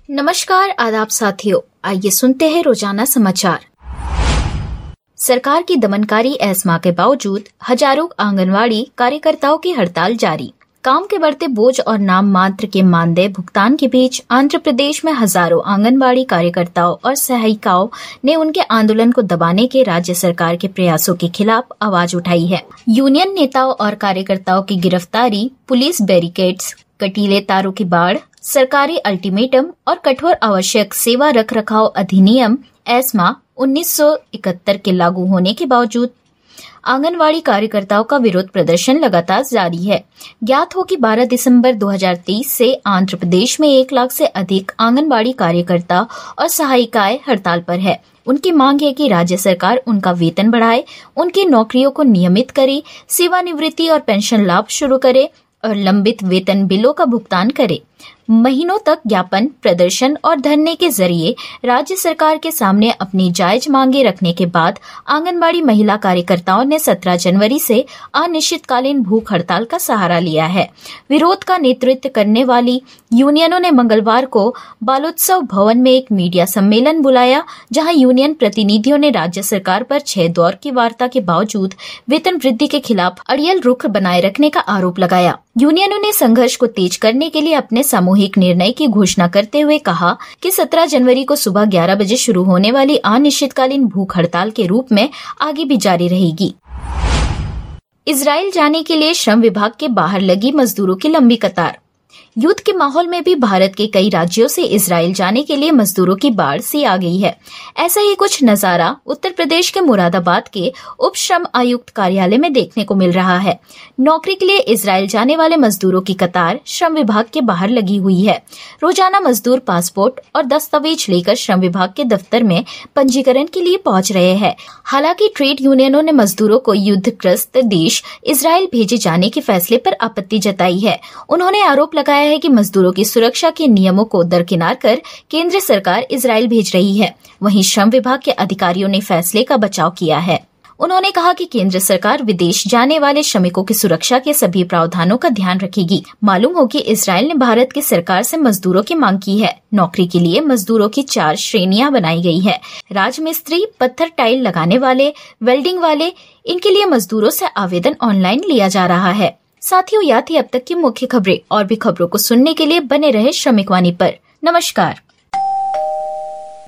नमस्कार, आदाब साथियों। आइए सुनते हैं रोजाना समाचार। सरकार की दमनकारी एस्मा के बावजूद हजारों आंगनवाड़ी कार्यकर्ताओं की हड़ताल जारी। काम के बढ़ते बोझ और नाम मात्र के मानदेय भुगतान के बीच आंध्र प्रदेश में हजारों आंगनवाड़ी कार्यकर्ताओं और सहायिकाओं ने उनके आंदोलन को दबाने के राज्य सरकार के प्रयासों के खिलाफ आवाज उठाई है। यूनियन नेताओं और कार्यकर्ताओं की गिरफ्तारी, पुलिस बैरिकेड्स, कटीले तारों की बाढ़, सरकारी अल्टीमेटम और कठोर आवश्यक सेवा रख रखाव अधिनियम एस्मा 1971 के लागू होने के बावजूद आंगनवाड़ी कार्यकर्ताओं का विरोध प्रदर्शन लगातार जारी है। ज्ञात हो कि 12 दिसंबर 2023 से आंध्र प्रदेश में 1 लाख से अधिक आंगनवाड़ी कार्यकर्ता और सहायिकाएं हड़ताल पर है। उनकी मांग है कि राज्य सरकार उनका वेतन बढ़ाए, उनकी नौकरियों को नियमित करे, सेवानिवृत्ति और पेंशन लाभ शुरू करे और लंबित वेतन बिलों का भुगतान करे। महीनों तक ज्ञापन, प्रदर्शन और धरने के जरिए राज्य सरकार के सामने अपनी जायज मांगे रखने के बाद आंगनबाड़ी महिला कार्यकर्ताओं ने 17 जनवरी से अनिश्चितकालीन भूख हड़ताल का सहारा लिया है। विरोध का नेतृत्व करने वाली यूनियनों ने मंगलवार को बालोत्सव भवन में एक मीडिया सम्मेलन बुलाया, जहां यूनियन प्रतिनिधियों ने राज्य सरकार पर 6 दौर की वार्ता के बावजूद वेतन वृद्धि के खिलाफ अड़ियल रुख बनाए रखने का आरोप लगाया। यूनियनों ने संघर्ष को तेज करने के लिए अपने सामूहिक निर्णय की घोषणा करते हुए कहा कि 17 जनवरी को सुबह 11 बजे शुरू होने वाली अनिश्चितकालीन भूख हड़ताल के रूप में आगे भी जारी रहेगी। इजराइल जाने के लिए श्रम विभाग के बाहर लगी मजदूरों की लंबी कतार। युद्ध के माहौल में भी भारत के कई राज्यों से इजराइल जाने के लिए मजदूरों की बाढ़ सी आ गई है। ऐसा ही कुछ नजारा उत्तर प्रदेश के मुरादाबाद के उप श्रम आयुक्त कार्यालय में देखने को मिल रहा है। नौकरी के लिए इजराइल जाने वाले मजदूरों की कतार श्रम विभाग के बाहर लगी हुई है। रोजाना मजदूर पासपोर्ट और दस्तावेज लेकर श्रम विभाग के दफ्तर में पंजीकरण के लिए पहुंच रहे हैं। हालांकि ट्रेड यूनियनों ने मजदूरों को युद्धग्रस्त देश इजराइल भेजे जाने के फैसले पर आपत्ति जताई है। उन्होंने आरोप लगाया है कि मजदूरों की सुरक्षा के नियमों को दरकिनार कर केंद्र सरकार इजराइल भेज रही है। वहीं श्रम विभाग के अधिकारियों ने फैसले का बचाव किया है। उन्होंने कहा कि केंद्र सरकार विदेश जाने वाले श्रमिकों की सुरक्षा के सभी प्रावधानों का ध्यान रखेगी। मालूम हो कि इजराइल ने भारत की सरकार से मजदूरों की मांग की है। नौकरी के लिए मजदूरों की 4 श्रेणियां बनाई गई है। राजमिस्त्री, पत्थर टाइल लगाने वाले, वेल्डिंग वाले, इनके लिए मजदूरों से आवेदन ऑनलाइन लिया जा रहा है। साथियों, याद थी अब तक की मुख्य खबरें। और भी खबरों को सुनने के लिए बने रहे श्रमिक वाणी पर। नमस्कार।